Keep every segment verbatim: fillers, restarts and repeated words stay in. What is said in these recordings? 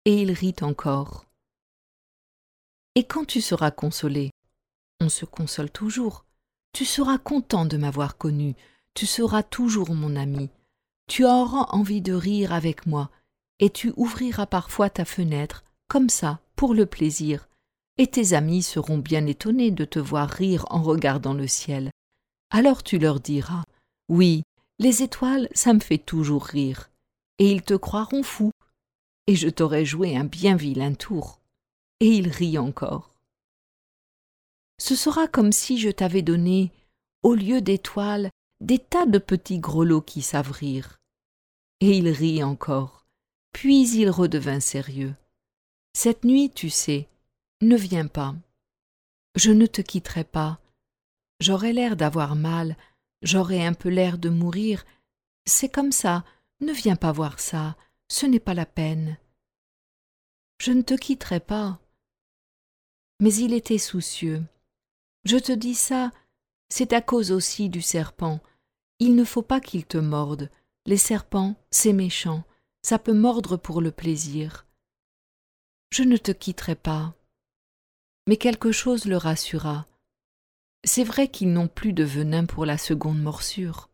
et il rit encore. Et quand tu seras consolé, on se console toujours, tu seras content de m'avoir connu, tu seras toujours mon ami, tu auras envie de rire avec moi, et tu ouvriras parfois ta fenêtre, comme ça, pour le plaisir, et tes amis seront bien étonnés de te voir rire en regardant le ciel. Alors tu leur diras « Oui, les étoiles, ça me fait toujours rire », et ils te croiront fou, et je t'aurai joué un bien vilain tour. Et il rit encore. Ce sera comme si je t'avais donné, au lieu d'étoiles, des tas de petits grelots qui savent rire. Et il rit encore, puis il redevint sérieux. Cette nuit, tu sais, ne viens pas. Je ne te quitterai pas. J'aurai l'air d'avoir mal, j'aurai un peu l'air de mourir. C'est comme ça, ne viens pas voir ça, ce n'est pas la peine. Je ne te quitterai pas. Mais il était soucieux. Je te dis ça, c'est à cause aussi du serpent. Il ne faut pas qu'il te morde. Les serpents, c'est méchant. Ça peut mordre pour le plaisir. Je ne te quitterai pas. Mais quelque chose le rassura. C'est vrai qu'ils n'ont plus de venin pour la seconde morsure.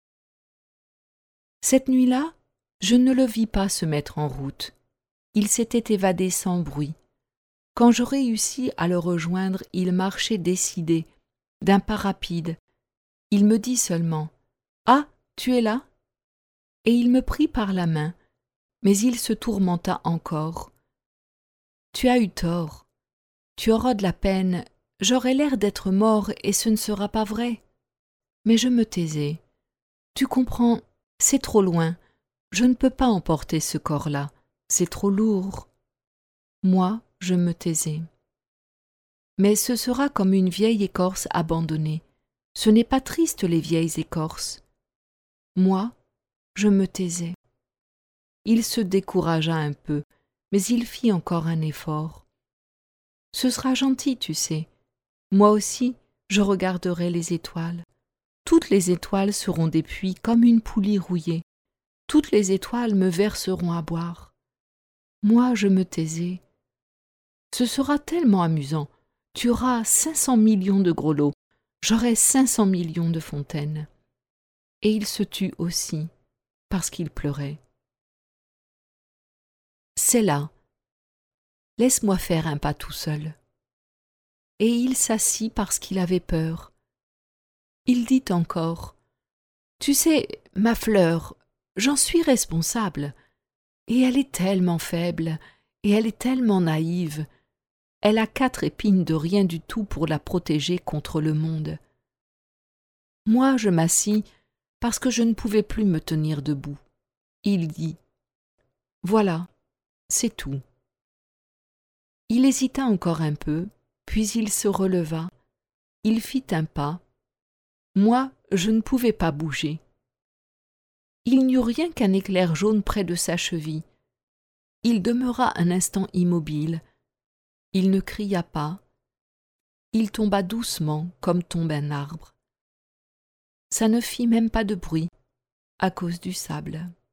Cette nuit-là, je ne le vis pas se mettre en route. Il s'était évadé sans bruit. Quand je réussis à le rejoindre, il marchait décidé, d'un pas rapide. Il me dit seulement « Ah, tu es là ?» Et il me prit par la main, mais il se tourmenta encore. « Tu as eu tort. Tu auras de la peine. J'aurai l'air d'être mort et ce ne sera pas vrai. » Mais je me taisais. « Tu comprends, c'est trop loin. Je ne peux pas emporter ce corps-là. C'est trop lourd. » Moi, je me taisais. Mais ce sera comme une vieille écorce abandonnée. Ce n'est pas triste les vieilles écorces. Moi, je me taisais. Il se découragea un peu, mais il fit encore un effort. Ce sera gentil, tu sais. Moi aussi, je regarderai les étoiles. Toutes les étoiles seront des puits comme une poulie rouillée. Toutes les étoiles me verseront à boire. Moi, je me taisais. Ce sera tellement amusant. Tu auras cinq cents millions de grelots. J'aurai cinq cents millions de fontaines. Et il se tut aussi, parce qu'il pleurait. C'est là. Laisse-moi faire un pas tout seul. Et il s'assit parce qu'il avait peur. Il dit encore, « Tu sais, ma fleur, j'en suis responsable. Et elle est tellement faible, et elle est tellement naïve. Elle a quatre épines de rien du tout pour la protéger contre le monde. Moi, je m'assis parce que je ne pouvais plus me tenir debout. Il dit, « Voilà, c'est tout. » Il hésita encore un peu, puis il se releva. Il fit un pas. Moi, je ne pouvais pas bouger. Il n'y eut rien qu'un éclair jaune près de sa cheville. Il demeura un instant immobile. Il ne cria pas. Il tomba doucement comme tombe un arbre. Ça ne fit même pas de bruit à cause du sable.